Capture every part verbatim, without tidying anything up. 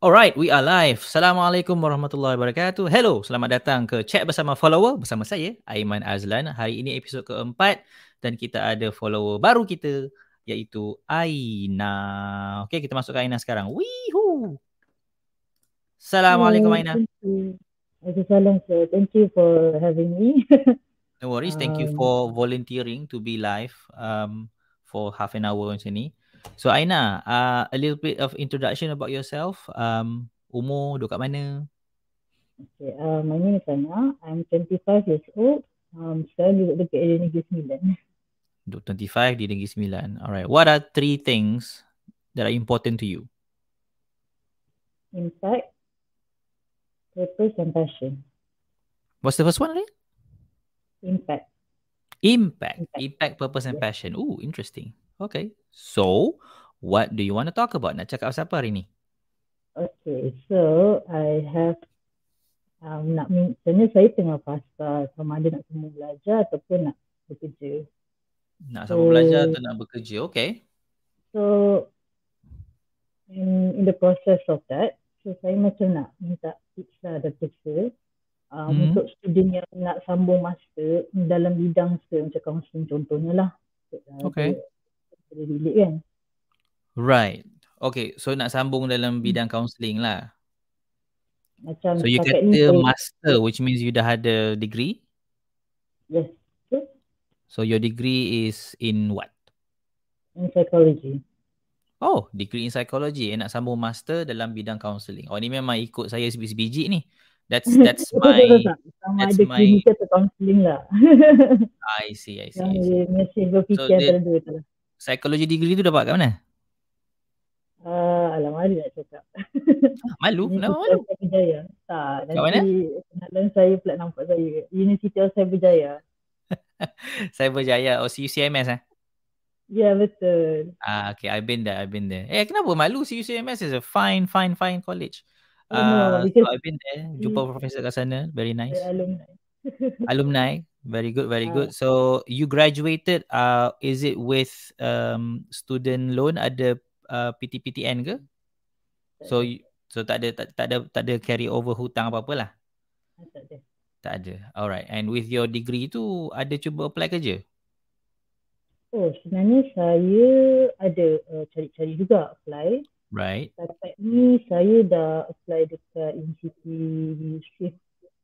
Alright, we are live. Assalamualaikum warahmatullahi wabarakatuh. Hello, selamat datang ke Chat Bersama Follower bersama saya, Aiman Azlan. Hari ini episod keempat dan kita ada follower baru kita iaitu Aina. Okey, kita masuk ke Aina sekarang. Wihu. Assalamualaikum Hello, Aina. thank you. Waalaikumsalam, sir. Thank you for having me. No worries. Thank you um, for volunteering to be live um, for half an hour macam ni. So Aina, uh, a little bit of introduction about yourself. Um, umur, duduk kat mana? okay, uh, my name is Anna. I'm twenty-five years old. Um, sekarang duduk dekat area Negeri Sembilan. Duduk twenty-five di Negeri Sembilan. Alright. What are three things that are important to you? Impact, purpose, and passion. What's the first one again? Impact. Impact. Impact. Impact, purpose and Yes. passion. Ooh, interesting. Okay. So, what do you want to talk about? Nak cakap apa hari ni? Okay, so I have um, nak min- sebenarnya saya tengah fasa sama ada nak sambung belajar ataupun nak bekerja. Nak So, sambung belajar atau nak bekerja? Okay. So, in, in the process of that, so saya macam nak minta tips lah daripada sir. Uh, Hmm. Untuk student yang nak sambung master dalam bidang sir, macam counselling contohnya lah. Uh, Okay. Boleh relate kan? Right. Okay. So, nak sambung dalam Hmm. bidang counselling lah. Macam So, you setakat ni kata saya, master, which means you dah ada degree. yes, so, So, your degree is in what? in psychology. Oh, degree in psychology. Eh, nak sambung master dalam bidang counselling. Oh, ni memang ikut saya sebiji-biji ni. That's that's Betul tak, my tak? Sama that's ada my klinikal atau counselling lah. I see, I see, Yang I see. dia mesti So berfikir the antara dua tu lah. psychology degree tu dapat kat mana? Uh, alamak, dia nak cakap. Ah, malu, kenapa University malu? of Cyberjaya. Tak, Kat mana? nanti kenalan saya pula nampak saya. University of Cyberjaya. Cyberjaya or C U C M S eh? Ya, betul. Ah, okay, I've been there, I've been there. Eh, kenapa malu? C U C M S is a fine, fine, fine college. Oh no, Uh, so because I've been there, jumpa profesor kat sana, very nice. saya alumni. Alumni, very good, very Ah, good. So you graduated, uh, is it with um student loan, ada uh, P T P T N ke? tak So ada. you, so tak ada tak, tak ada tak ada carry over hutang apa-apa lah. Ah, Tak ada. Tak ada. Alright. And with your degree tu ada cuba apply kerja? Oh, sebenarnya saya ada uh, cari-cari juga apply. Right. Setakat ni saya dah apply dekat Institut Shift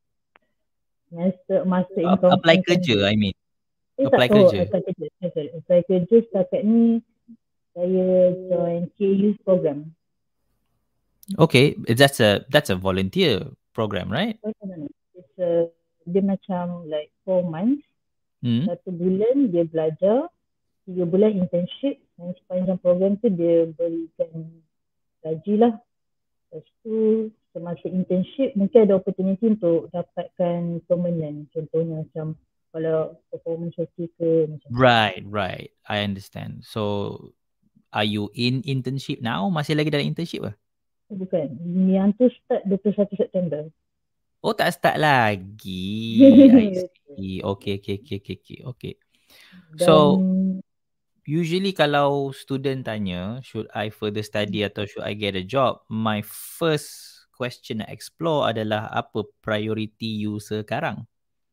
Master, Master in Ap- apply Counselling. kerja, I mean. Eh Apply tak, oh, kerja. apply kerja. Eh, sorry, apply kerja setakat ni saya join K U program. Okay, that's a that's a volunteer program, right? Oh, no, no, no. It's a, dia macam like four months. Hmm. Satu bulan dia belajar, tiga bulan internship, dan sepanjang program tu dia berikan gaji lah. Lepas tu semasa internship mungkin ada opportunity untuk dapatkan permanent. Contohnya macam kalau performance okay ke macam tu. Right, right. I understand. So are you in internship now? Masih lagi dalam internship ke? Oh, bukan. Yang tu start dua puluh satu September. Oh, tak start lagi. I see. Okay, okay, okay, okay, okay. okay. Dan So usually kalau student tanya, should I further study atau should I get a job? My first question nak explore adalah apa priority you sekarang?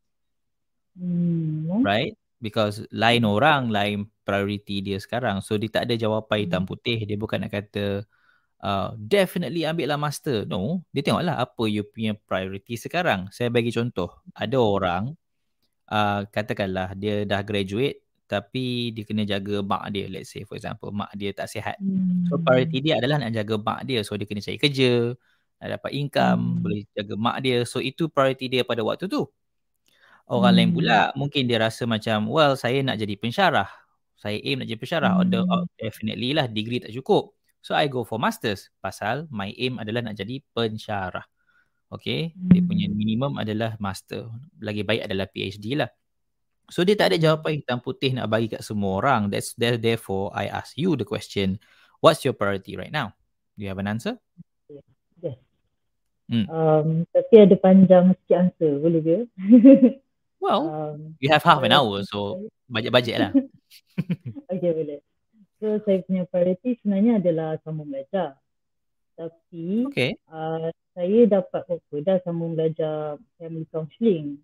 hmm, no? Right? Because lain Hmm. orang, lain priority dia sekarang. So dia tak ada jawapan hitam Hmm. putih. Dia bukan nak kata uh, definitely ambil lah master. No, dia tengoklah apa you punya priority sekarang. Saya bagi contoh. Ada orang uh, katakanlah dia dah graduate tapi dia kena jaga mak dia, let's say for example, mak dia tak sihat. So priority Hmm. dia adalah nak jaga mak dia. So dia kena cari kerja, nak dapat income, Hmm. boleh jaga mak dia. So itu priority dia pada waktu tu. Orang lain Hmm. pula mungkin dia rasa macam, well, saya nak jadi pensyarah. Saya aim nak jadi pensyarah. Hmm. Order, oh, definitely lah degree tak cukup. So I go for masters. Pasal my aim adalah nak jadi pensyarah. Okay. Dia punya Hmm. minimum adalah master. Lagi baik adalah P H D lah. So dia tak ada Hmm. jawapan hitam putih nak bagi kat semua orang. That's there, therefore I ask you the question, what's your priority right now? Do you have an answer? Yes. Hmm. Um, tapi ada panjang sikit answer, boleh ke? Well, um, you have half an so, hour, so bajet-bajet lah. okay, boleh. So saya punya priority sebenarnya adalah sambung belajar. Tapi Okay. uh, saya dapat offer dah sambung belajar family counselling.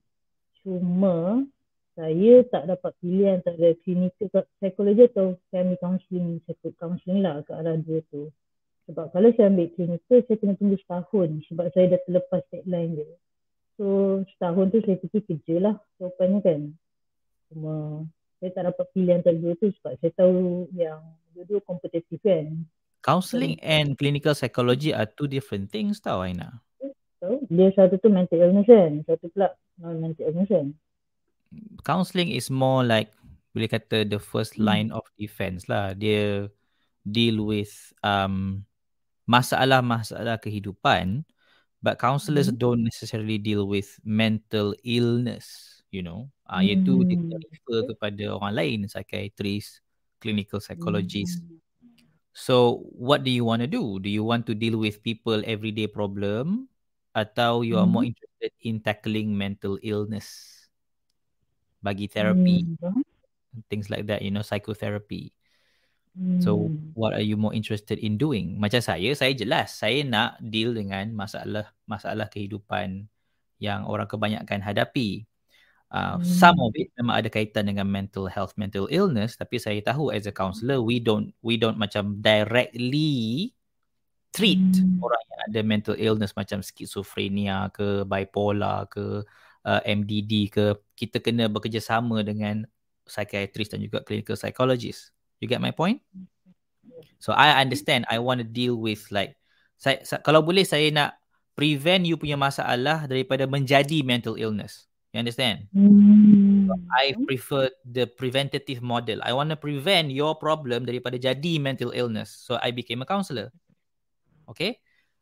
Cuma saya tak dapat pilih antara clinical psychology atau family counselling, counselling lah ke arah dua tu. Sebab kalau saya ambil clinical, saya kena tunggu setahun sebab saya dah terlepas deadline dia. So setahun tu saya fikir kerja lah jawapannya kan. Cuma saya tak dapat pilih antara dua tu sebab saya tahu yang dua-dua kompetitif kan. Counselling and clinical psychology are two different things tau, Aina. So, dia satu tu mental illness kan, satu pula non-mental illness kan. Counselling is more like, boleh kata, the first line of defense lah. Dia deal with um, masalah-masalah kehidupan, but counsellors Hmm. don't necessarily deal with mental illness, you know. Ah, uh, iaitu dia Hmm. refer kepada orang lain, psychiatrist, clinical psychologist. Hmm. So, what do you want to do? Do you want to deal with people everyday problem, atau you are more Hmm. interested in tackling mental illness? Bagi therapy, Hmm. things like that, you know, psychotherapy. Hmm. So, what are you more interested in doing? Macam saya, saya jelas, saya nak deal dengan masalah-masalah kehidupan yang orang kebanyakan hadapi. Uh, Hmm. some of it memang ada kaitan dengan mental health, mental illness, tapi saya tahu as a counsellor, we don't we don't macam directly treat Hmm. orang yang ada mental illness macam skizofrenia ke, bipolar ke, uh, M D D ke. Kita kena bekerjasama dengan psychiatrist dan juga clinical psychologist. You get my point? So I understand, I want to deal with like, saya, kalau boleh saya nak prevent you punya masalah daripada menjadi mental illness. You understand? Hmm. So I prefer the preventative model. I want to prevent your problem daripada jadi mental illness. So I became a counsellor. Okay?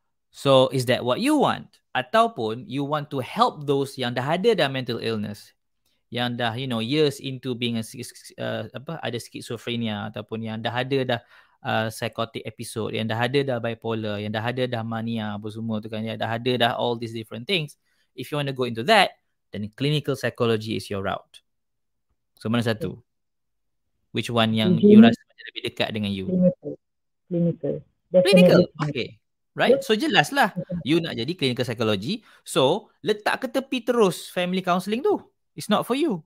So is that what you want? Ataupun you want to help those yang dah ada dah mental illness, yang dah, you know, years into being a uh, apa ada schizophrenia, ataupun yang dah ada dah uh, psychotic episode, yang dah ada dah bipolar, yang dah ada dah mania apa semua tu kan, yang dah ada dah all these different things. If you want to go into that, then clinical psychology is your route. So mana satu? Which one yang Usually, you rasa macam lebih dekat dengan you? Clinical. Clinical. Clinical. Definitely. Okay. Right? So jelas lah you nak jadi clinical psychology. So letak ke tepi terus family counselling tu. It's not for you.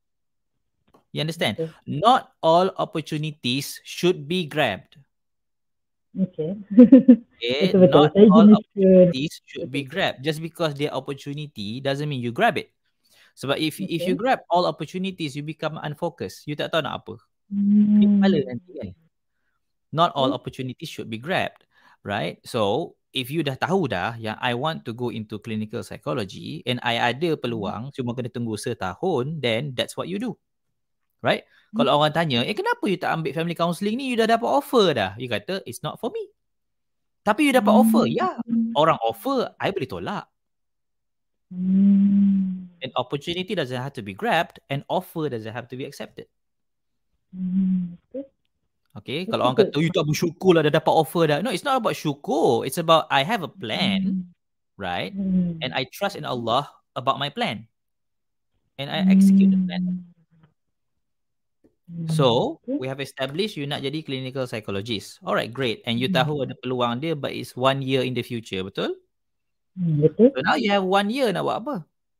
You understand? Okay. Not all opportunities should be grabbed. Okay. Okay? Betul-betul. Not Saya all jenis opportunities should be betul. grabbed. Just because they're opportunity doesn't mean you grab it. Sebab if Okay. if you grab all opportunities, you become unfocused. You tak tahu nak apa. Hmm. Pening kepala nanti kan. Not all opportunities should be grabbed, right? So, if you dah tahu dah yang I want to go into clinical psychology and I ada peluang, cuma kena tunggu setahun, then that's what you do. Right? Hmm. Kalau orang tanya, eh kenapa you tak ambil family counselling ni? You dah dapat offer dah. You kata, it's not for me. Tapi you dapat hmm. offer. Ya, orang offer, I boleh tolak. Hmm. An opportunity doesn't have to be grabbed, and offer doesn't have to be accepted. Hmm. Okay, kalau orang kata, you tak bersyukur lah dah dapat offer dah. No, it's not about syukur. It's about I have a plan, mm. right? Mm. And I trust in Allah about my plan. And I execute mm. the plan. Mm. So, we have established you nak jadi clinical psychologist. Alright, great. And you mm. tahu ada peluang dia, but it's one year in the future, betul? Mm, betul. So now you have one year nak buat apa?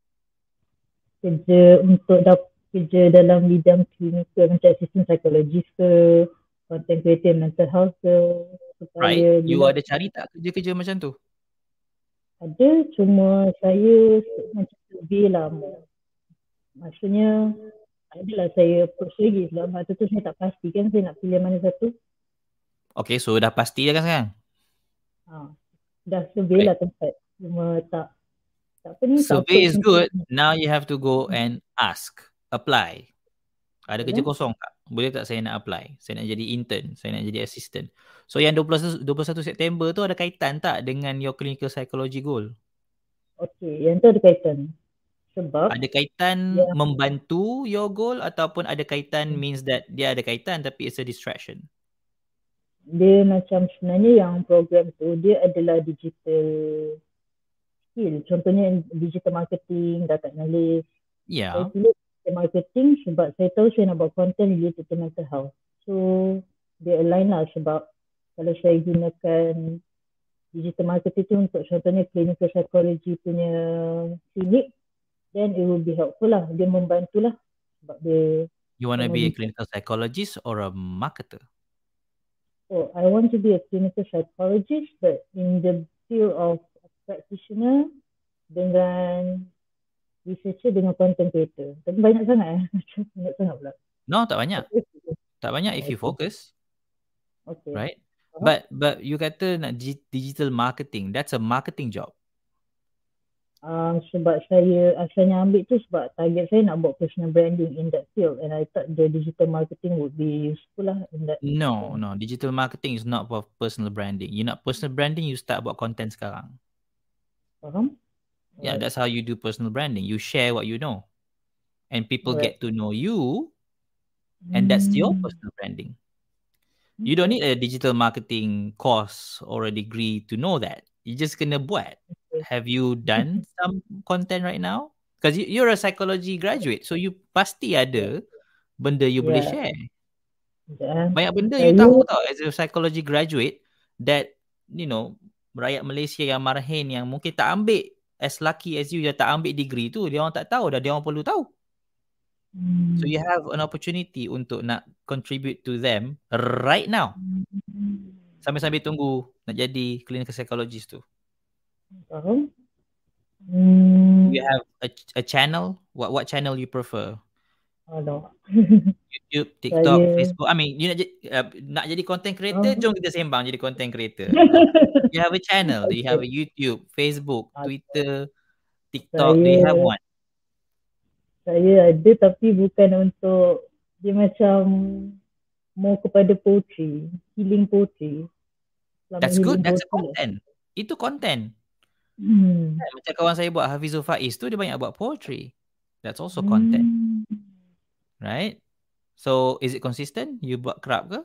Kerja untuk dapat kerja dalam bidang klinikal macam assistant psychologist ke, content creator mental health ke, supaya right. You ada cari tak kerja-kerja macam tu? Ada, cuma saya macam lebih lama. Maksudnya adalah saya approach lagi sebab masa tu saya tak pasti kan saya nak pilih mana satu. Okay, so dah pasti dah kan sekarang? Ha, dah survey right. lah tempat. Cuma tak tak apa ni. Survey is good. Ni. Now you have to go and ask, apply. Ada kerja kosong tak? Boleh tak saya nak apply? Saya nak jadi intern, saya nak jadi assistant. So yang dua puluh satu September tu ada kaitan tak dengan your clinical psychology goal? Okay, yang tu ada kaitan. Sebab ada kaitan yeah. membantu your goal ataupun ada kaitan hmm. means that dia ada kaitan tapi it's a distraction? Dia macam sebenarnya yang program tu dia adalah digital skill. Contohnya digital marketing, data analyst. Ya. Yeah. Saya pilih marketing sebab saya tahu saya nak buat content related to mental health. So dia align lah sebab kalau saya gunakan digital marketing tu untuk contohnya clinical psychology punya klinik, then it will be helpful lah. Dia membantu lah sebab dia. You want to be a clinical psychologist or a marketer? Oh, I want to be a clinical psychologist, but in the field of practitioner dengan researcher dengan content creator. Tapi banyak sangat eh. Banyak sangat pula. No, tak banyak. Tak banyak if you focus. Okay. Right? Uh-huh. But but you kata nak digital marketing, that's a marketing job. Um, sebab saya asalnya ambil tu sebab target saya nak buat personal branding in that field, and I thought the digital marketing would be useful lah in that. No, no. Digital marketing is not for personal branding. You nak personal branding, you start buat content sekarang. Faham? Yeah, right. That's how you do personal branding. You share what you know. And people right. get to know you, and that's mm. your personal branding. You don't need a digital marketing course or a degree to know that. You just kena buat. Have you done some content right now? Because you, you're a psychology graduate, so you pasti ada benda you yeah. boleh share. Yeah. Banyak benda you tahu tau as a psychology graduate that, you know, rakyat Malaysia yang marhen yang mungkin tak ambil as lucky as you, yang tak ambil degree tu, dia orang tak tahu dah, dia orang perlu tahu. Hmm. So you have an opportunity untuk nak contribute to them right now. Sambil-sambil tunggu nak jadi clinical psychologist tu. Uh-huh. Hmm. You have a, a channel? What what channel you prefer? Oh, no. YouTube, TikTok, Saya... Facebook. I mean, you nak, uh, nak jadi content creator, oh. jom kita sembang jadi content creator. You have a channel. Okay. Do you have a YouTube, Facebook, Twitter, TikTok? Saya... Do you have one? Saya ada, tapi bukan untuk, dia macam more kepada poetry, healing poetry. That's good. That's a content. Itu content. Hmm. Macam kawan saya buat Hafizul Faiz tu, dia banyak buat poetry. That's also content. Hmm. Right? So, is it consistent? You buat kerap ke?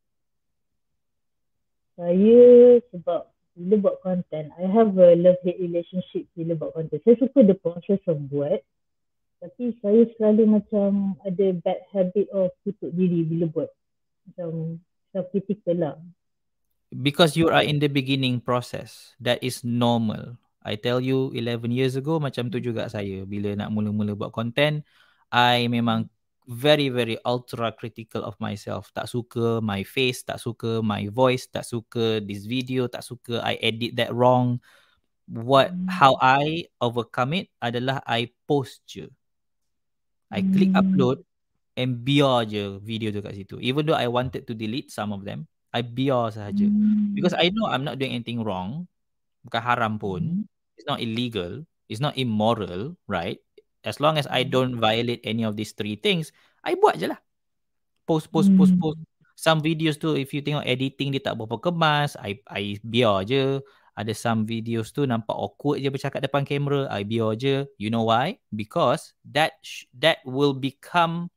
Saya sebab bila buat content, I have a love-hate relationship bila buat content. Saya suka the process of buat. Tapi saya selalu macam ada bad habit of tutup diri bila buat. Macam self-critical lah. Because you are in the beginning process. That is normal. I tell you eleven years ago macam tu juga saya. Bila nak mula-mula buat content, I memang very very ultra critical of myself. Tak suka my face, tak suka my voice, tak suka this video, tak suka I edit that wrong. What how I overcome it adalah I post je. I click upload and biar je video tu kat situ. Even though I wanted to delete some of them, I biar sahaja. Because I know I'm not doing anything wrong. Bukan haram pun. It's not illegal. It's not immoral, right? As long as I don't violate any of these three things, I buat je lah. Post, post, mm. post, post. Some videos tu, if you tengok editing dia tak berapa kemas, I I biar je. Ada some videos tu nampak awkward je bercakap depan kamera, I biar je. You know why? Because that sh- that will become,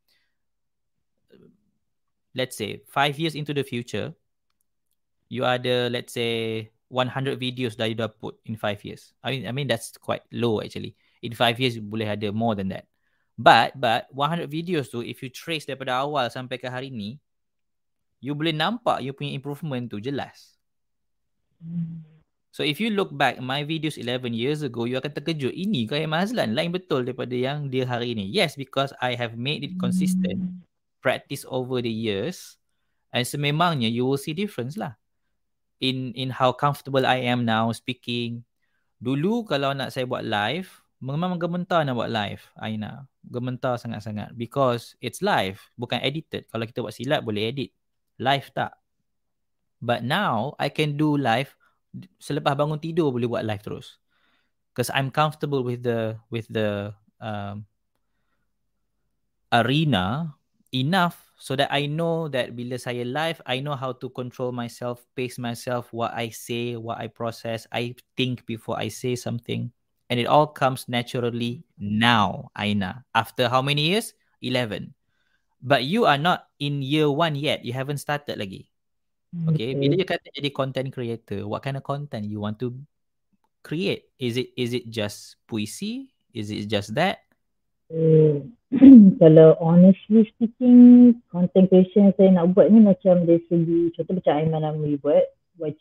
let's say, five years into the future, you ada, let's say, one hundred videos dah you dah put in five years. I mean, I mean that's quite low actually. In five years, boleh ada more than that. But, but one hundred videos tu, if you trace daripada awal sampai ke hari ni, you boleh nampak you punya improvement tu jelas. Hmm. So, if you look back my videos eleven years ago, you akan terkejut. Ini Qayyim Azlan lain betul daripada yang dia hari ni. Yes, because I have made it consistent, hmm. practice over the years, and sememangnya you will see difference lah. In in how comfortable I am now speaking. Dulu kalau nak saya buat live, memang gementar nak buat live, Aina. Gementar sangat-sangat. Because it's live, bukan edited. Kalau kita buat silap, boleh edit. Live tak. But now, I can do live, selepas bangun tidur boleh buat live terus. Because I'm comfortable with the with the um, arena enough so that I know that bila saya live, I know how to control myself, pace myself, what I say, what I process, I think before I say something. And it all comes naturally now, Aina. After how many years? eleven. But you are not in year one yet. You haven't started lagi. Okay, bila you kata jadi content creator, what kind of content you want to create? Is it is it just puisi? Is it just that? Uh, kalau honestly speaking, content creation yang saya nak buat ni macam dari segi, contoh macam Aiman Amri buat, which is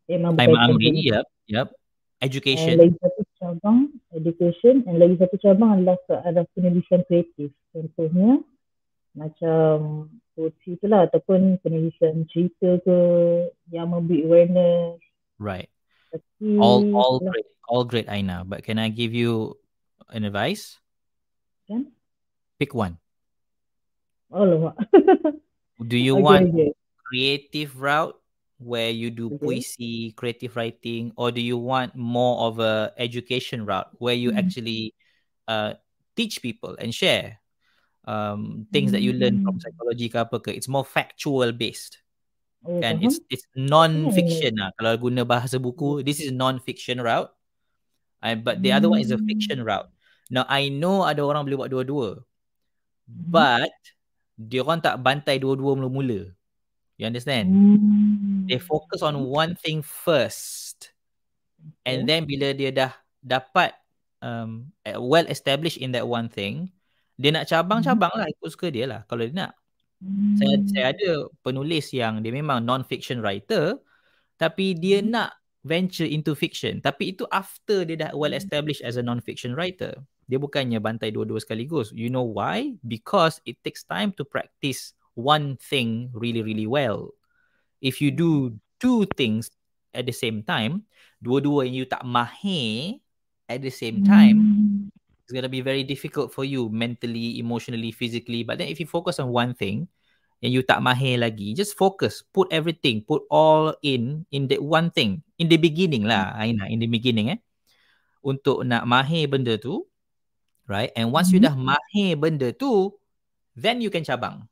Memang Aiman berkaitan Amri, dengan yep, yep. and Education. lagi satu cabang education and lagi satu cabang adalah ke arah penulisan kreatif. Contohnya macam poetry tu lah ataupun penulisan cerita ke yang memberi awareness. Right. Tapi All all itulah great, all great, Aina. But can I give you an advice? kan. Pick one. Oh lama. Do you Okay, want okay. creative route where you do Okay. puisi, creative writing, or do you want more of a education route where you Hmm. actually uh, teach people and share um, things that you learn from psychology ke apa ke? It's more factual based. Oh, Kan? faham. It's it's non-fiction lah. Kalau guna bahasa buku, this is non-fiction route. Uh, but the other one is a fiction route. Now, I know ada orang boleh buat dua-dua. But, dia orang tak bantai dua-dua mula-mula. You understand? Hmm. They focus on one thing first. And Okay. then bila dia dah dapat um, well established in that one thing, dia nak cabang-cabang lah, ikut suka dia lah kalau dia nak. Hmm. Saya saya ada penulis yang dia memang non-fiction writer, tapi dia Hmm. nak venture into fiction. Tapi itu after dia dah well established as a non-fiction writer. Dia bukannya bantai dua-dua sekaligus. You know why? Because it takes time to practice one thing really, really well. If you do two things at the same time, dua-dua yang you tak mahir at the same time, Hmm. it's going to be very difficult for you mentally, emotionally, physically. But then if you focus on one thing, yang you tak mahir lagi, just focus, put everything, put all in, in that one thing. In the beginning lah, Aina, in the beginning eh. Untuk nak mahir benda tu, right? And once you dah mahir benda tu, then you can cabang.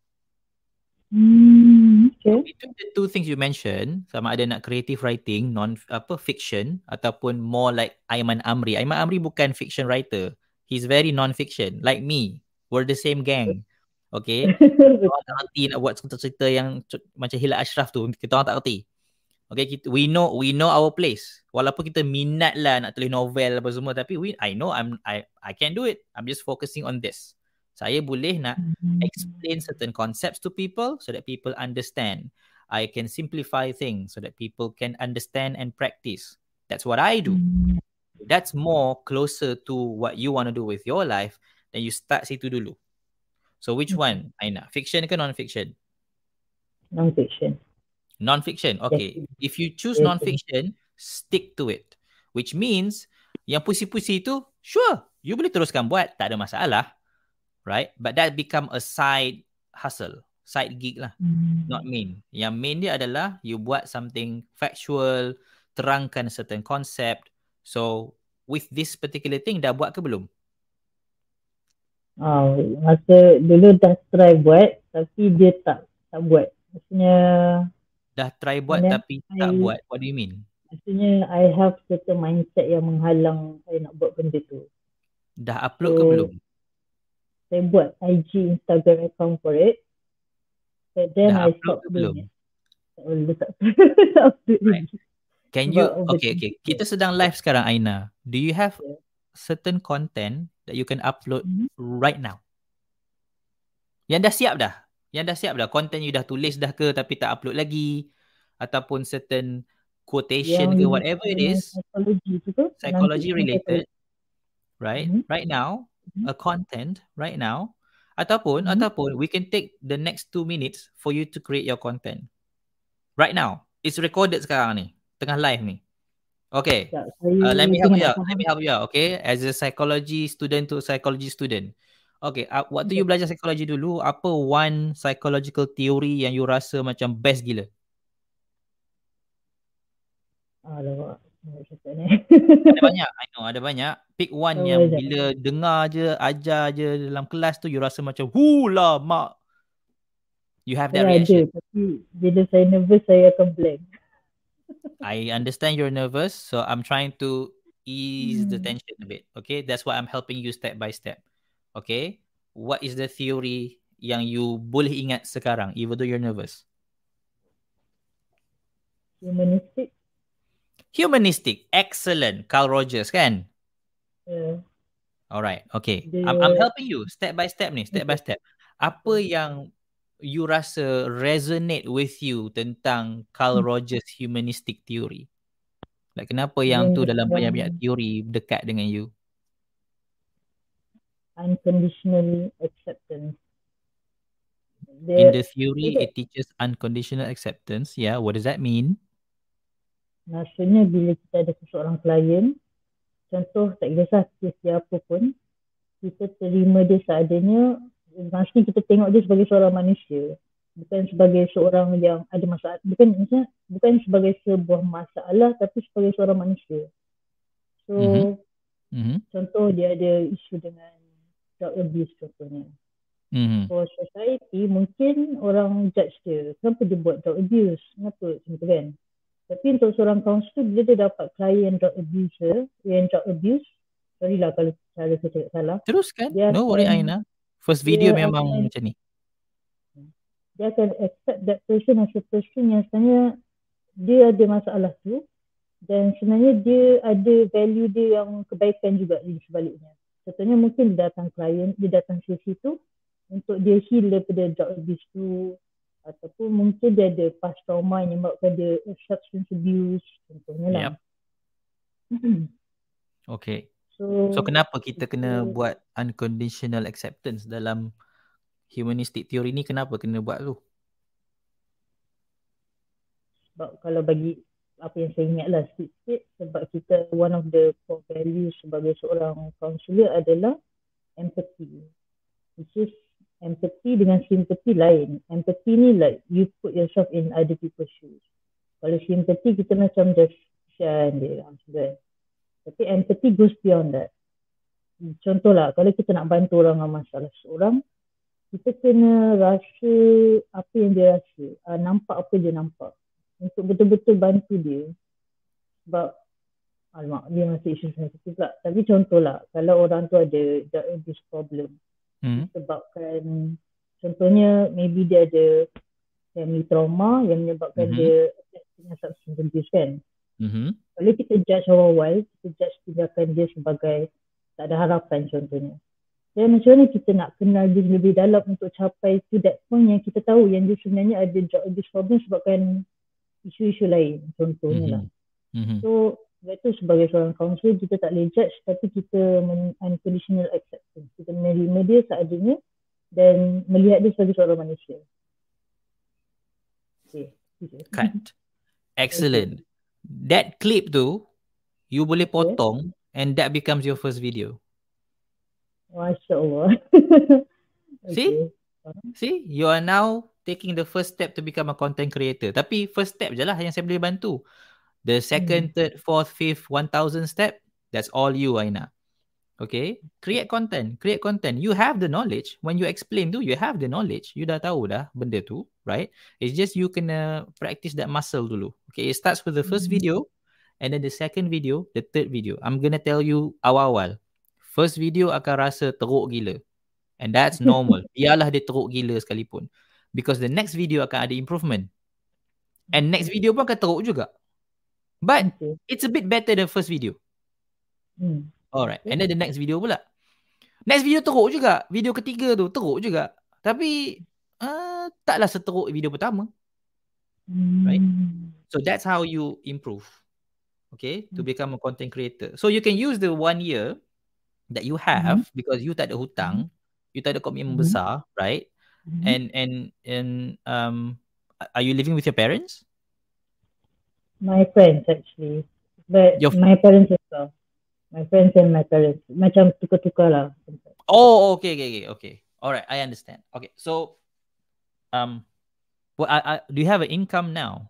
Hmm. Okay. So between the two things you mentioned, sama ada nak creative writing, non apa fiction ataupun more like Aiman Amri. Aiman Amri bukan fiction writer. He's very non-fiction like me. We're the same gang. Okay? Orang tak reti nak buat cerita-cerita yang macam Hilal Ashraf tu, kita orang tak reti. Okay, kita, we know we know our place. Walaupun kita minat lah nak tulis novel apa semua, tapi we I know I'm I I can do it. I'm just focusing on this. Saya boleh nak explain certain concepts to people so that people understand. I can simplify things so that people can understand and practice. That's what I do. That's more closer to what you want to do with your life. Then you start situ dulu. So which one, Aina? Fiction ke non-fiction? Non-fiction. Non-fiction. Okay. Yes. If you choose Yes. non-fiction, stick to it. Which means yang puisi-puisi tu, sure, you boleh teruskan buat, tak ada masalah. Right? But that become a side hustle, side gig lah. Hmm. Not main. Yang main dia adalah you buat something factual, terangkan certain concept. So, with this particular thing, dah buat ke belum? Oh, masa dulu dah try buat tapi dia tak tak buat. Maksudnya Dah try buat Mana tapi I- tak buat. What do you mean? maksudnya I have certain mindset yang menghalang saya nak buat benda tu. Dah upload ke So, belum? Saya buat I G Instagram account for it. But then Dah I upload stop ke doing belum? it. Tak boleh tak tak upload Right. lagi. Can Sebab you, overthinking. okay, okay. Kita sedang live sekarang, Aina. Do you have Yeah. certain content that you can upload Mhm. right now? Yang dah siap dah. Yang dah siap dah. Content you dah tulis dah ke tapi tak upload lagi. Ataupun certain quotation Yang ke whatever it yang is. Psychology tu ke? Psychology Non-fiction related. psychology. Right? Mhm. Right now. Mhm. A content right now. Ataupun, Mhm. ataupun we can take the next two minutes for you to create your content. Right now. It's recorded sekarang ni. Tengah live ni. Okay. Tak, saya Uh, let me help tengah you nak out. Let faham. me help you out. Okay. As a psychology student to psychology student. Okay. Uh, waktu Okay. you belajar psychology dulu, apa one psychological theory yang you rasa macam best gila? Alamak. Nak cakap ni. Ada banyak. I know. Ada banyak. Pick one Oh, yang banyak. bila dengar je, ajar je dalam kelas tu, you rasa macam, hula mak. You have that Saya ada, reaction. tapi bila saya nervous, saya akan blank. I understand you're nervous, so I'm trying to ease the Hmm. tension a bit. Okay, that's why I'm helping you step by step. Okay, what is the theory yang you boleh ingat sekarang, even though you're nervous? Humanistic. Humanistic, excellent. Carl Rogers, kan? Yeah. Alright, okay. Dia- I'm, I'm helping you step by step ni, step by Okay. step. Apa yang you rasa resonate with you tentang Carl Rogers humanistic theory? Like kenapa yang Then tu dalam yang banyak-banyak teori dekat dengan you? unconditional acceptance. In Dia, the theory, dia it teaches unconditional acceptance. Yeah, what does that mean? maksudnya bila kita ada seseorang klien, contoh tak kisah kes dia apa pun, kita terima dia seadanya, maksudnya kita tengok dia sebagai seorang manusia, bukan sebagai seorang yang ada masalah, bukan maksudnya bukan sebagai sebuah masalah, tapi sebagai seorang manusia. So Mm-hmm. Mm-hmm. contoh dia ada isu dengan drug abuse contohnya. Mm-hmm. For society, mungkin orang judge dia, kenapa dia buat drug abuse, kenapa macam tu kan. Tapi untuk seorang kaunselor, bila dia dapat klien drug abuser, yang drug abuse, sorry lah kalau cara saya cakap salah, Teruskan. dia No worry, akan, Aina. First video dia memang akan, macam ni. dia akan accept that person as a person yang sebenarnya dia ada masalah tu, dan sebenarnya dia ada value dia yang kebaikan juga di sebaliknya. Contohnya mungkin dia datang klien, dia datang sesi tu untuk dia heal daripada drug abuse tu, ataupun mungkin dia ada past trauma yang menyebabkan dia substance abuse contohnya lah. Yep. Okay. So, So kenapa kita kita, kena buat unconditional acceptance dalam humanistic theory ni? Kenapa kena buat tu? Sebab kalau bagi apa yang saya ingat lah sikit, sebab kita one of the core values sebagai seorang counselor adalah empathy, which is empathy dengan sympathy lain. Empathy ni like you put yourself in other people's shoes. Kalau sympathy kita macam just kesian dia lah sebenarnya. Tapi empathy goes beyond that. Contohlah, kalau kita nak bantu orang dengan masalah seorang, kita kena rasa apa yang dia rasa, uh, nampak apa dia nampak, untuk betul-betul bantu dia. Sebab alamak, dia masih isu sensitif pula. Tapi contohlah, kalau orang tu ada drug abuse problem, hmm. disebabkan, contohnya maybe dia ada family trauma yang menyebabkan mm-hmm. dia dengan substance abuse kan. Mm-hmm. Kalau kita judge awal-awal, kita judge tindakan dia sebagai tak ada harapan contohnya. Dan macam mana kita nak kenal dia lebih dalam untuk capai to that point yang kita tahu yang dia sebenarnya ada drug abuse problem sebabkan isu-isu lain contohnya mm-hmm. lah. Mm-hmm. So, itu sebagai seorang kaunselor kita tak boleh judge, tapi kita men- unconditional acceptance. Kita menerima dia seadanya dan melihat dia sebagai seorang manusia. Okay. Cut. Excellent. Okay. That clip tu, you boleh potong okay. and that becomes your first video. Masya Allah. See? Okay. See? You are now taking the first step to become a content creator. Tapi first step je lah yang saya boleh bantu. The second, hmm. third, fourth, fifth, one thousand step, that's all you, Aina. Okay? Create content. Create content. You have the knowledge. When you explain tu, you have the knowledge. You dah tahu dah benda tu, right? It's just you kena practice that muscle dulu. Okay? It starts with the first hmm. video, and then the second video, the third video. I'm gonna tell you awal-awal. First video akan rasa teruk gila. And that's normal. Biarlah dia teruk gila sekalipun. Because the next video akan ada improvement. And next video pun akan teruk juga. But okay. it's a bit better than first video. Hmm. Alright. And then the next video pula. Next video teruk juga. Video ketiga tu teruk juga. Tapi uh, taklah seteruk video pertama. Hmm. Right? So that's how you improve. Okay? To become a content creator. So you can use the one year that you have hmm. because you tak ada hutang. You tak ada komitmen hmm. besar. Right? Hmm. And, and, and um, are you living with your parents? My friends actually. But your my parents as well. My friends and my parents. Macam tukar-tukar lah. Oh, okay, okay, okay, okay. Alright, I understand. Okay, so, um, well, I, I, do you have an income now?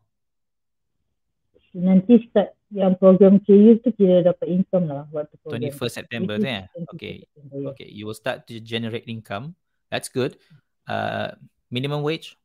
Nanti start yang program K U tu kira dapat income lah. Waktu twenty-first September tu ya? Okay, September, yeah. Okay. You will start to generate income. That's good. Uh, minimum wage?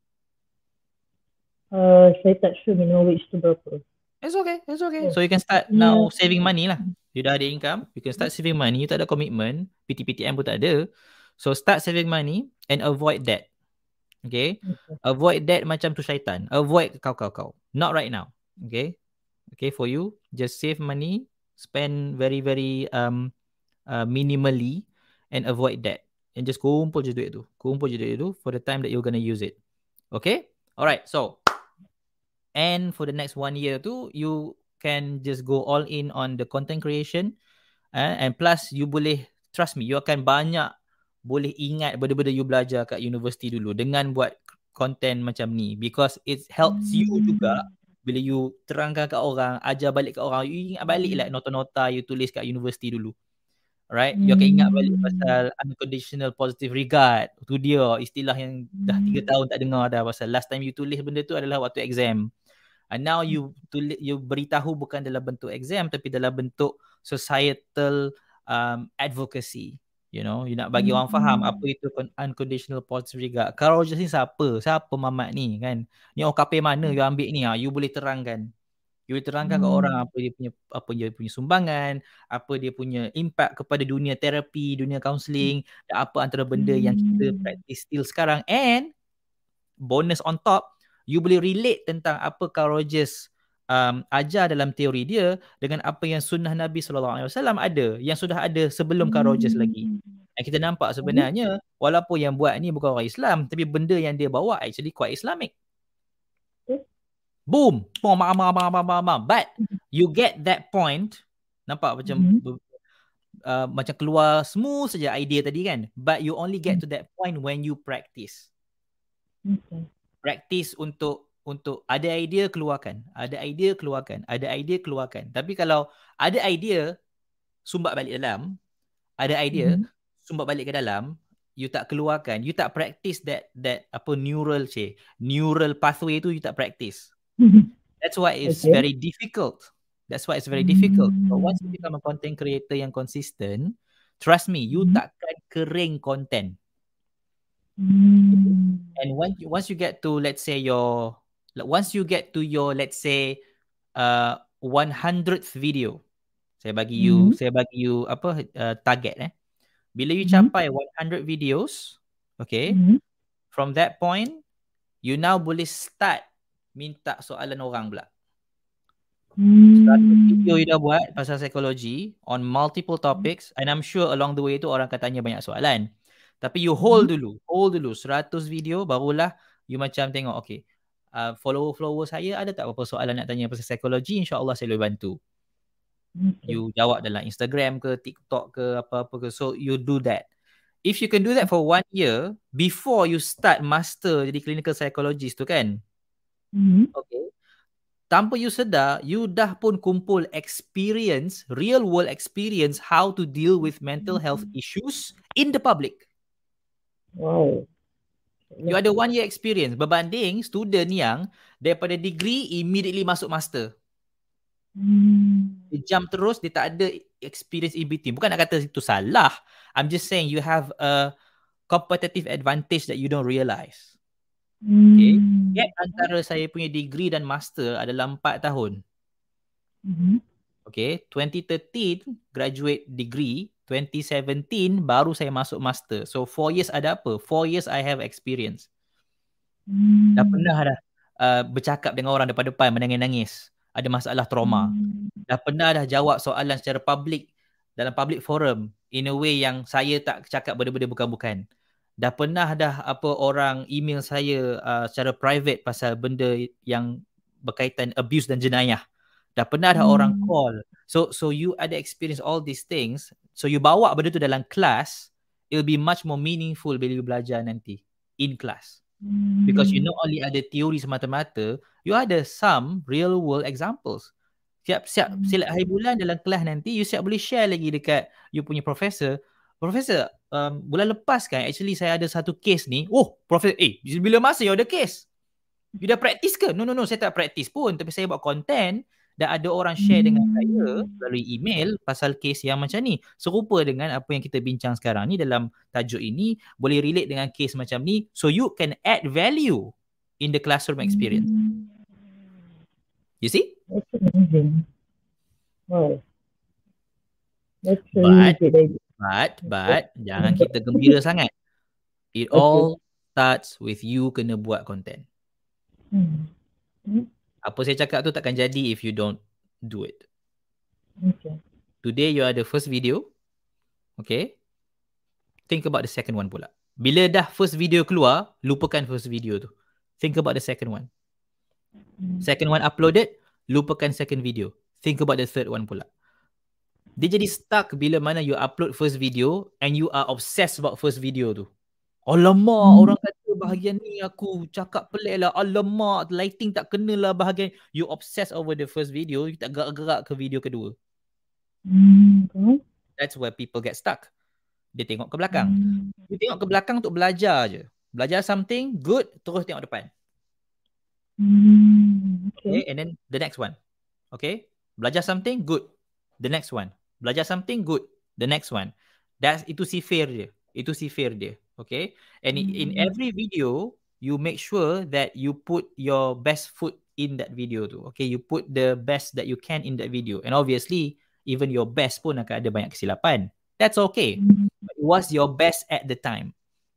Uh, saya tak sure minimum wage tu berapa. It's okay, it's okay. Yeah. So you can start now saving money lah. You dah ada income, you can start saving money. You tak ada commitment, P T P T M pun tak ada. So start saving money and avoid debt. Okay? Okay. Avoid debt macam tu syaitan. Avoid kau-kau-kau. Not right now. Okay? Okay, for you, just save money, spend very, very um uh, minimally and avoid debt. And just kumpul je duit tu. Kumpul je duit tu for the time that you're gonna use it. Okay? Alright, so and for the next one year tu, you can just go all in on the content creation, uh, and plus you boleh, trust me, you akan banyak boleh ingat benda-benda you belajar kat universiti dulu dengan buat content macam ni, because it helps you juga bila you terangkan kat orang, ajar balik kat orang, you ingat balik lah nota-nota you tulis kat universiti dulu. Right? You akan ingat balik pasal unconditional positive regard. Tu dia istilah yang dah tiga tahun tak dengar dah, pasal last time you tulis benda tu adalah waktu exam. And now you tulis, you beritahu bukan dalam bentuk exam tapi dalam bentuk societal um, advocacy. You know, you nak bagi orang faham apa itu unconditional positive regard. Kalau just ni siapa? Siapa Mamat ni kan? Ni O K P mana you ambil ni? Ha? You boleh terangkan. You terangkan hmm. ke orang apa dia punya apa dia punya sumbangan, apa dia punya impact kepada dunia terapi, dunia kaunseling, dan apa antara benda hmm. yang kita practice still sekarang. And bonus on top, you boleh relate tentang apa Carl Rogers um, ajar dalam teori dia dengan apa yang sunnah Nabi sallallahu alaihi wasallam ada, yang sudah ada sebelum Carl Rogers lagi. Dan kita nampak sebenarnya walaupun yang buat ni bukan orang Islam, tapi benda yang dia bawa actually quite Islamic. Boom, bam, bam, bam, bam, bam, bam. But you get that point, nampak macam mm-hmm. uh, macam keluar smooth saja idea tadi kan. But you only get to that point when you practice. Okay. Practice untuk untuk ada idea keluarkan, ada idea keluarkan, ada idea keluarkan. Tapi kalau ada idea sumbat balik dalam, ada idea mm-hmm. sumbat balik ke dalam, you tak keluarkan, you tak practice that that apa neural cik, neural pathway tu you tak practice. That's why it's okay. very difficult. That's why it's very difficult. But once you become a content creator yang consistent, trust me, you mm-hmm. takkan kering content. Mm-hmm. And once you, once you get to, let's say your, once you get to your, let's say, uh, one hundredth video, saya bagi you, mm-hmm. saya bagi you apa uh, target eh. Bila you mm-hmm. capai one hundred videos, okay, mm-hmm. from that point, you now boleh start minta soalan orang pula. Hmm. Seratus video you dah buat pasal psikologi on multiple topics, and I'm sure along the way tu orang akan tanya banyak soalan. Tapi you hold hmm. dulu, hold dulu seratus video, barulah you macam tengok, okay, uh, follower-follower saya ada tak apa soalan nak tanya pasal psikologi, insyaAllah saya boleh bantu. Okay. You jawab dalam Instagram ke, TikTok ke, apa-apa ke. So you do that. If you can do that for one year, before you start master jadi clinical psychologist tu kan, mm-hmm. okay, tanpa you sedar, you dah pun kumpul experience, real world experience how to deal with mental health issues in the public. Wow. You ada one year experience berbanding student yang daripada degree immediately masuk master. Hmm. Dia jump terus, dia tak ada experience in between. Bukan nak kata itu salah. I'm just saying you have a competitive advantage that you don't realise. Okay. Gap antara saya punya degree dan master adalah empat tahun. Mm-hmm. Okay. twenty thirteen graduate degree, twenty seventeen baru saya masuk master. So four years ada apa? four years I have experience. Mm. Dah pernah dah uh, bercakap dengan orang depan-depan menangis-nangis. Ada masalah trauma. Mm. Dah pernah dah jawab soalan secara public dalam public forum in a way yang saya tak cakap benda-benda bukan-bukan. Dah pernah dah apa orang email saya uh, secara private pasal benda yang berkaitan abuse dan jenayah. Dah pernah dah hmm. orang call. So so you ada experience all these things. So you bawa benda tu dalam kelas, it'll be much more meaningful bila you belajar nanti in class. Hmm. Because you not only ada teori semata-mata, you ada some real world examples. Siap-siap silat hari bulan dalam kelas nanti, you siap boleh share lagi dekat you punya professor. Profesor, um, bulan lepas kan actually saya ada satu case ni. Oh, Profesor, eh, bila masa you ada case? You dah practice ke? No, no, no, saya tak practice pun. Tapi saya buat content dan ada orang share dengan saya melalui email pasal case yang macam ni. Serupa dengan apa yang kita bincang sekarang ni dalam tajuk ini. Boleh relate dengan case macam ni. So you can add value in the classroom experience. You see? That's amazing. Wow. That's so But, easy. But, but, jangan kita gembira sangat. It okay. all starts with you kena buat content. Hmm. Hmm. Apa saya cakap tu takkan jadi if you don't do it. Okay. Today you are the first video. Okay. Think about the second one pula. Bila dah first video keluar, lupakan first video tu. Think about the second one. Hmm. Second one uploaded, lupakan second video. think about the third one pula. Dia jadi stuck bila mana you upload first video and you are obsessed about first video tu. Alamak, hmm. orang kata bahagian ni aku cakap pelik lah. Alamak, lighting tak kena lah bahagian. You obsessed over the first video, you tak gerak-gerak ke video kedua. Hmm. That's where people get stuck. Dia tengok ke belakang. Hmm. You tengok ke belakang untuk belajar je. Belajar something, good, terus tengok depan. Hmm. Okay, Okay. and then the next one. Okay, belajar something, good. The next one. Belajar something, good. The next one. That's, itu sifir dia. Itu sifir dia. Okay, and mm. in every video you make sure that you put your best foot in that video tu. Okay, you put the best that you can in that video, and obviously even your best pun akan ada banyak kesilapan. That's okay. Mm. It was your best at the time.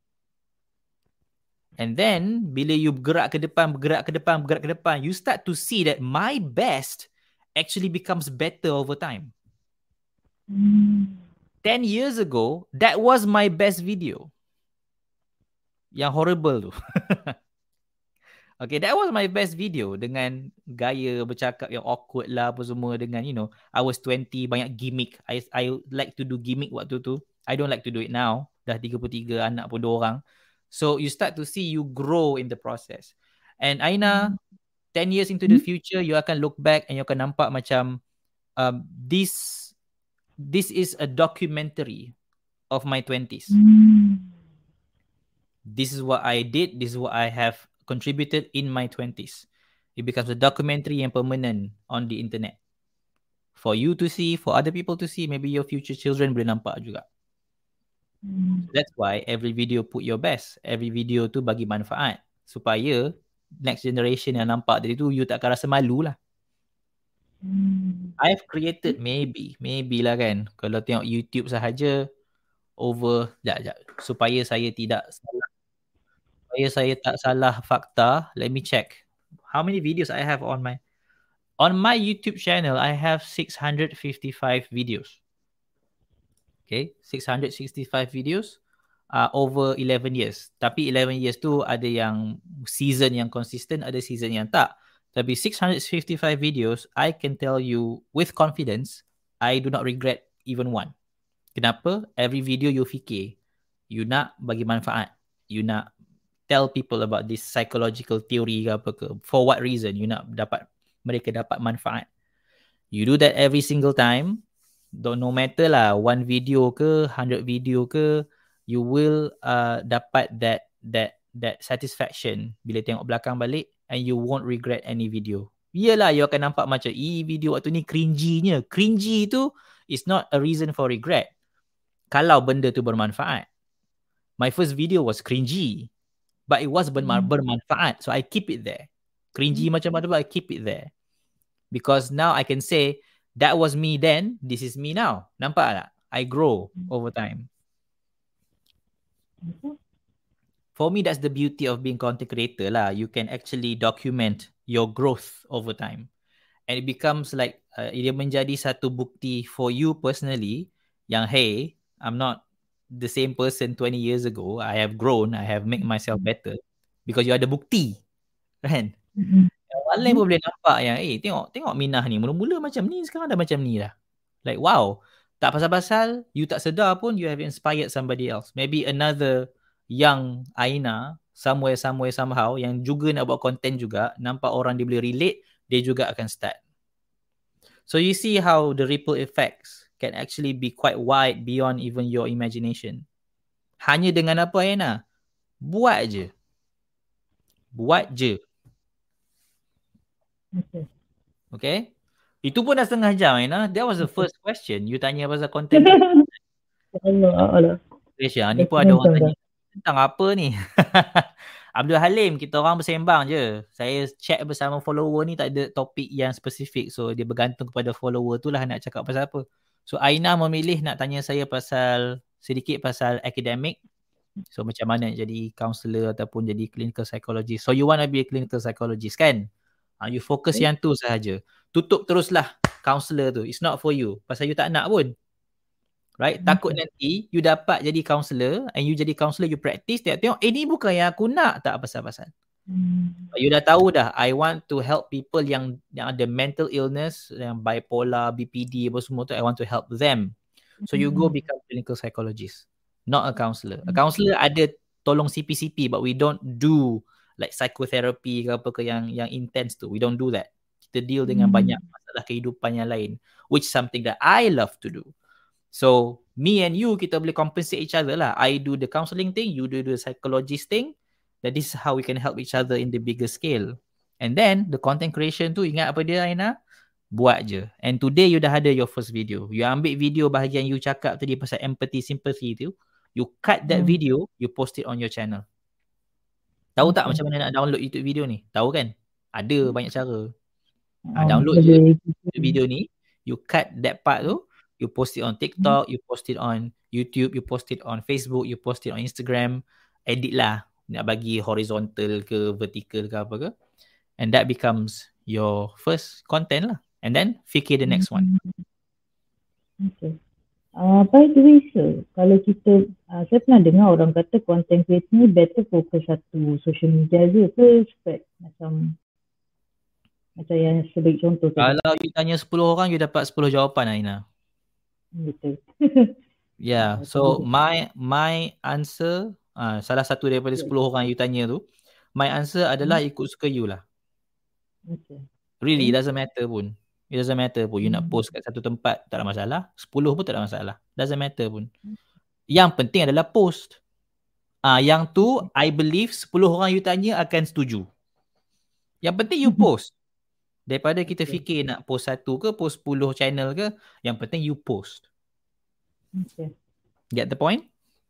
And then bila you bergerak ke depan, bergerak ke depan, bergerak ke depan, you start to see that my best actually becomes better over time. Mm. Ten years ago, that was my best video. Yang horrible tu. Okay, that was my best video dengan gaya bercakap yang awkward lah apa semua dengan, you know, I was twenty, banyak gimmick. I I like to do gimmick waktu tu. I don't like to do it now. Dah tiga puluh tiga, anak pun dua orang. So you start to see you grow in the process. And Aina, ten years into the future, you akan look back and you akan nampak macam um, this this is a documentary of my twenties. This is what I did. This is what I have contributed in my twenties. It becomes a documentary and permanent on the internet. For you to see, for other people to see, maybe your future children boleh nampak juga. Mm. That's why every video put your best. Every video tu bagi manfaat. Supaya next generation yang nampak tadi tu, you tak akan rasa malu lah. Mm. I've created maybe, maybe lah kan. Kalau tengok YouTube sahaja, over, sekejap, sekejap. Supaya saya tidak salah. Supaya saya tak salah fakta, let me check. How many videos I have on my on my YouTube channel? I have six hundred fifty-five videos. Okay, six hundred sixty-five videos uh, over eleven years. Tapi eleven years tu ada yang season yang consistent, ada season yang tak. Tapi six hundred fifty-five videos, I can tell you with confidence, I do not regret even one. Kenapa? Every video you fikir, you nak bagi manfaat. You nak tell people about this psychological theory ke apa ke. For what reason? You nak dapat, mereka dapat manfaat. You do that every single time. Don't, no matter lah, one video ke, hundred video ke, you will uh, dapat that that that satisfaction bila tengok belakang balik, and you won't regret any video. Yelah, you akan nampak macam, eh, video waktu ni cringy-nya. Cringy tu is not a reason for regret. Kalau benda tu bermanfaat. My first video was cringy, but it was berma- bermanfaat. So I keep it there. Cringy mm. macam mana, I keep it there. Because now I can say, that was me then, this is me now. Nampak tak? I grow over time. Mm-hmm. For me, that's the beauty of being content creator lah. You can actually document your growth over time. And it becomes like, uh, ia menjadi satu bukti for you personally, yang hey, I'm not the same person twenty years ago. I have grown. I have made myself better. Because you ada bukti. Kan? Mm-hmm. Yang lain pun boleh nampak yang, eh, tengok, tengok Minah ni. Mula-mula macam ni, sekarang dah macam ni dah. Like, wow. Tak pasal-pasal, you tak sedar pun, you have inspired somebody else. Maybe another young Aina, somewhere, somewhere, somehow, yang juga nak buat content juga, nampak orang dia boleh relate, dia juga akan start. So you see how the ripple effects can actually be quite wide beyond even your imagination. Hanya dengan apa, Aina? Buat je. Buat je. Okay. Okay? Itu pun dah setengah jam, Aina. That was the first question. You tanya pasal content. Allah, Allah. Malaysia, ni pun ada orang tanya, tentang apa ni? Abdul Halim, kita orang bersembang je. Saya check bersama follower ni, tak ada topik yang spesifik. So, dia bergantung kepada follower tu lah nak cakap pasal apa. So, Aina memilih nak tanya saya pasal, sedikit pasal akademik. So, macam mana jadi counselor ataupun jadi clinical psychologist. So, you want to be a clinical psychologist kan? Uh, you fokus okay. yang tu sahaja. Tutup teruslah counselor tu. It's not for you. Pasal you tak nak pun. Right? Okay. Takut nanti you dapat jadi counselor and you jadi counselor, you practice, tengok, tengok, eh ni bukan yang aku nak. Tak pasal-pasal. Hmm. You dah tahu dah, I want to help people yang yang ada mental illness, yang bipolar, B P D apa semua tu, I want to help them. So you go become clinical psychologist, not a counselor. A counselor ada tolong C P C P, but we don't do like psychotherapy ke apa ke yang yang intense tu. We don't do that. Kita deal dengan banyak masalah kehidupan yang lain, which is something that I love to do. So me and you, kita boleh compensate each other lah. I do the counselling thing, you do the psychologist thing. That this is how we can help each other in the bigger scale. And then the content creation tu, ingat apa dia Aina? Buat je. And today you dah ada your first video. You ambil video bahagian you cakap tadi pasal empathy, sympathy tu. You cut that Hmm. video, you post it on your channel. Tahu tak Okay. macam mana nak download YouTube video ni? Tahu kan? Ada banyak cara. Ha, Um, download je boleh YouTube video ni. You cut that part tu. You post it on TikTok. You post it on YouTube. You post it on Facebook. You post it on Instagram. Edit lah. Nak bagi horizontal ke vertical ke apa ke. And that becomes your first content lah. And then fikir the next one. Okay. Uh, by the way sir, kalau kita, uh, saya pernah dengar orang kata content creator ni better fokus satu social media je ke spread macam macam yang sebaik contoh tadi. Kalau you tanya sepuluh orang, you dapat sepuluh jawapan Aina. Betul. Yeah. So my my answer, uh, salah satu daripada sepuluh orang you tanya tu, my answer adalah ikut suka you lah. Okay. Really, it doesn't matter pun. It doesn't matter pun. You nak post kat satu tempat, tak ada masalah. Sepuluh pun tak ada masalah. Doesn't matter pun. Yang penting adalah post. Ah, uh, yang tu, I believe sepuluh orang you tanya akan setuju. Yang penting you post. Daripada kita fikir nak post satu ke, post sepuluh channel ke, yang penting you post. Okay. Get the point?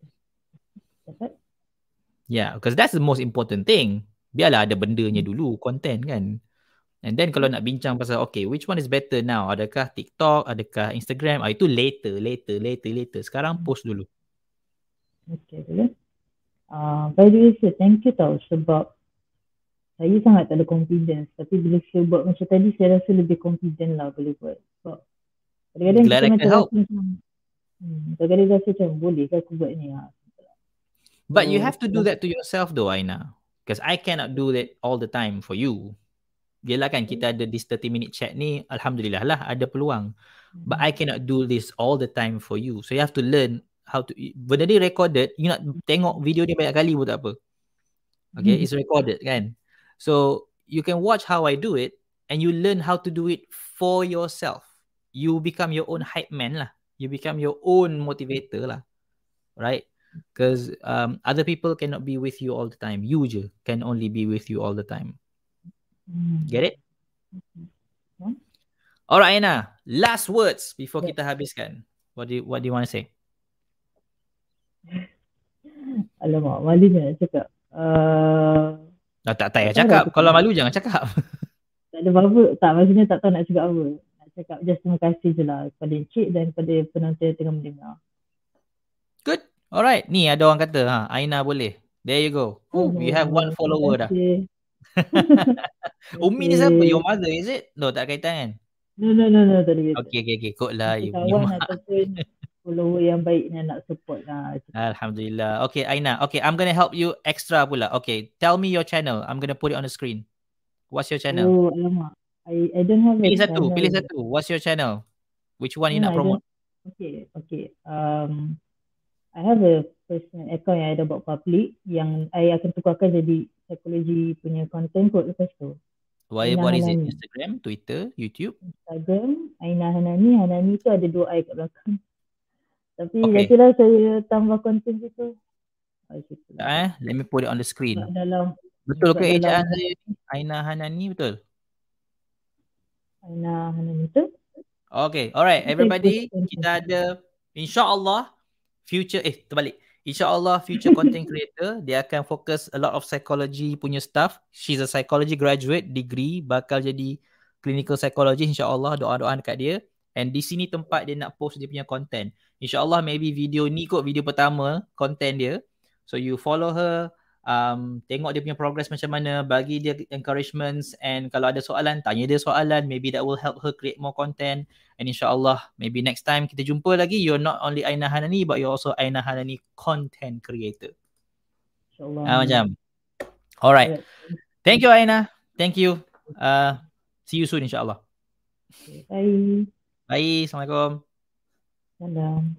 Dapat? Yeah, because that's the most important thing. Biarlah ada bendanya dulu, content kan. And then kalau nak bincang pasal, okay, which one is better now? Adakah TikTok? Adakah Instagram? Ah, itu later, later, later, later. Sekarang post dulu. Okay, boleh. Uh, by the way, sir, thank you tau sebab saya sangat tak ada confidence. Tapi bila saya buat macam tadi, saya rasa lebih confident lah boleh buat. Sebab kadang-kadang Glad kita I can macam help. rasa macam, hmm, kadang-kadang rasa macam, boleh ke aku buat ni? Ha? But So, you have to do that to yourself though, Aina. Because I cannot do that all the time for you. Yelah kan, kita ada this thirty minute chat ni, Alhamdulillah lah, ada peluang. But I cannot do this all the time for you. So you have to learn how to, benda ni recorded, you nak tengok video ni banyak kali pun tak apa. Okay, it's recorded kan. So you can watch how I do it and you learn how to do it for yourself. You become your own hype man lah. You become your own motivator lah. Right? Because um, other people cannot be with you all the time. You je can only be with you all the time. Get it? Hmm. Alright, Aina. Last words before Yeah. kita habiskan. What do you, what do you want to say? Alamak, malunya nak cakap. Uh, Oh, tak tak payah tak tahu cakap. dah Kalau cakap. malu jangan cakap. Tak ada apa-apa. Tak, maksudnya tak tahu nak cakap apa. Nak cakap just terima kasih je lah kepada Encik dan kepada penonton yang tengah mendengar. Good. Alright. Ni ada orang kata, ha, Aina boleh. There you go. Ooh, you have one follower dah. Umi ni siapa? Your mother is it? No, tak kaitan kan? No, no, no, no. Tak ada kaitan. Okay, okay, okay. Kot lah. You punya Kawan mak. ataupun follower yang baik yang nak support lah. Alhamdulillah. Okay, Aina. Okay, I'm going to help you extra pula. Okay, tell me your channel. I'm going to put it on the screen. What's your channel? Oh, alamak. I, I don't have Pilih a satu. channel. Pilih satu. What's your channel? Which one you No, nak I promote? don't- Okay, okay. Um, I have a personal account yang I dah buat public yang I akan tukarkan jadi psikologi punya content kot lepas tu. What, Aina what is it? Hanani. Instagram, Twitter, YouTube? Instagram, Aina Hanani. Hanani tu ada dua I kat belakang. Tapi Okay. nantilah saya tambah konten situ. Ah, situ. Eh, let me put it on the screen. Kat dalam Betul ke kat ejaan dalam- saya ni? Aina Hanani betul? Aina Hanani tu. Okay, alright. Okay, Everybody, good. kita ada insyaAllah future, eh terbalik. InsyaAllah future content creator, dia akan fokus a lot of psychology punya stuff. She's a psychology graduate, degree, bakal jadi clinical psychologist insyaAllah, doa-doa dekat dia. And di sini tempat dia nak post dia punya content. InsyaAllah maybe video ni kot video pertama, content dia. So you follow her, um, tengok dia punya progress macam mana, bagi dia encouragements, and kalau ada soalan, tanya dia soalan, maybe that will help her create more content. And insyaAllah, maybe next time kita jumpa lagi, you're not only Aina Hanani, but you're also Aina Hanani content creator. InsyaAllah. Ah, macam. Alright. Alright. Thank you Aina. Thank you. Uh, see you soon insyaAllah. Okay, bye. Bye. Assalamualaikum. Salam.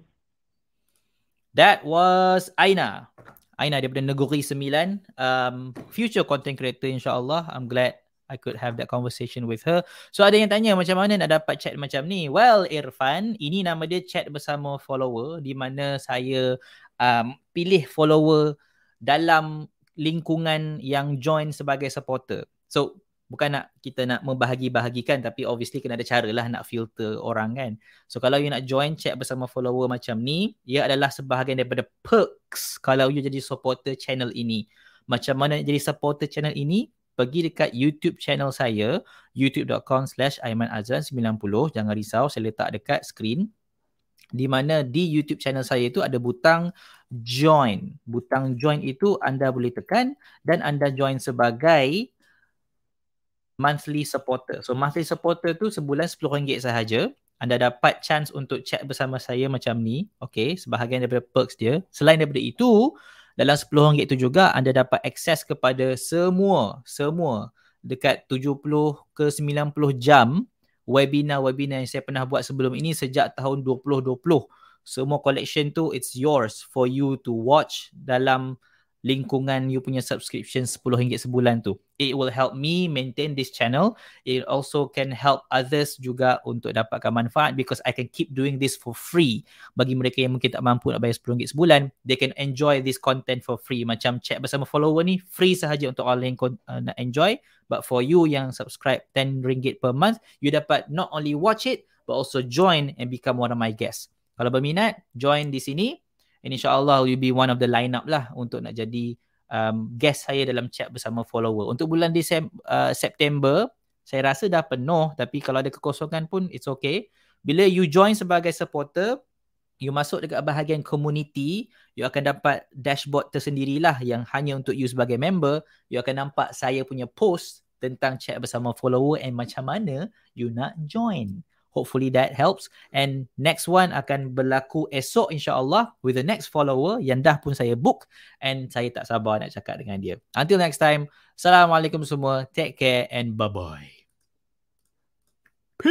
That was Aina. Aina daripada Negeri Sembilan. Um, future content creator insyaAllah. I'm glad I could have that conversation with her. So ada yang tanya macam mana nak dapat chat macam ni? Well, Irfan, ini nama dia chat bersama follower di mana saya um, pilih follower dalam lingkungan yang join sebagai supporter. So bukan nak kita nak membahagi-bahagikan, tapi obviously kena ada cara lah nak filter orang kan. So kalau you nak join chat bersama follower macam ni, ia adalah sebahagian daripada perks kalau you jadi supporter channel ini. Macam mana jadi supporter channel ini? Pergi dekat YouTube channel saya, youtube.com slash Aiman Azlan sembilan puluh. Jangan risau, saya letak dekat screen. Di mana di YouTube channel saya itu ada butang join. Butang join itu anda boleh tekan dan anda join sebagai monthly supporter. So monthly supporter tu sebulan sepuluh ringgit sahaja. Anda dapat chance untuk chat bersama saya macam ni. Okay, sebahagian daripada perks dia. Selain daripada itu, dalam sepuluh ringgit tu juga anda dapat akses kepada semua, semua dekat tujuh puluh ke sembilan puluh jam webinar-webinar yang saya pernah buat sebelum ini sejak tahun dua ribu dua puluh. Semua collection tu, it's yours for you to watch dalam lingkungan you punya subscription sepuluh ringgit sebulan tu. It will help me maintain this channel. It also can help others juga untuk dapatkan manfaat because I can keep doing this for free. Bagi mereka yang mungkin tak mampu nak bayar sepuluh ringgit sebulan, they can enjoy this content for free. Macam chat bersama follower ni, free sahaja untuk orang yang uh, nak enjoy. But for you yang subscribe ten ringgit per month, you dapat not only watch it, but also join and become one of my guests. Kalau berminat, join di sini. And insyaAllah you'll be one of the line up lah untuk nak jadi um, guest saya dalam chat bersama follower. Untuk bulan Disem- uh, September, saya rasa dah penuh. Tapi kalau ada kekosongan pun, it's okay. Bila you join sebagai supporter, you masuk dekat bahagian community, you akan dapat dashboard tersendirilah yang hanya untuk you sebagai member. You akan nampak saya punya post tentang chat bersama follower and macam mana you nak join. Hopefully that helps. And next one akan berlaku esok insyaAllah with the next follower yang dah pun saya book and saya tak sabar nak cakap dengan dia. Until next time, Assalamualaikum semua. Take care and bye-bye.